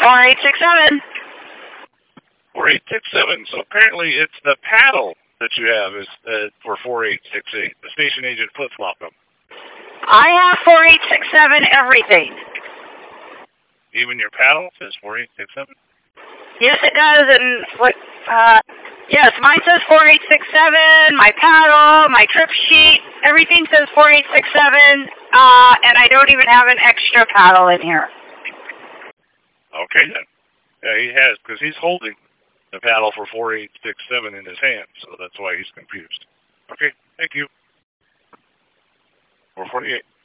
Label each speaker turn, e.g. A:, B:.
A: 4867.
B: 4867. So apparently it's the paddle that you have is for 4868. The station agent flip-flopped them.
A: I have 4867 everything.
B: Even your paddle says 4867?
A: Yes, it does. And yes, mine says 4867. My paddle, my trip sheet, everything says 4867. And I don't even have an extra paddle in here.
B: Okay then. Yeah, he has, because he's holding the paddle for 4867 in his hand, so that's why he's confused. Okay, thank you. 448.